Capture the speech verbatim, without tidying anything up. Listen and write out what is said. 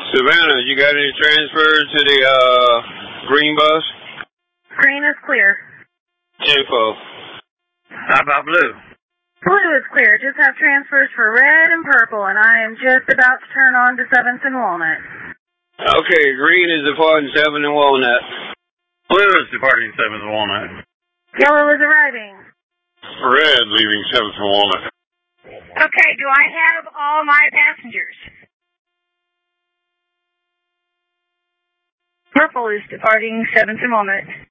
Savannah, you got any transfers to the uh, green bus? Green is clear. Info. How about blue? Blue is clear. Just have transfers for red and purple, and I am just about to turn on to seventh and Walnut. Okay, green is departing seventh and Walnut. Blue is departing seventh and Walnut. Yellow is arriving. Red leaving seventh and Walnut. Okay, do I have all my passengers? Purple is departing seventh and Walnut.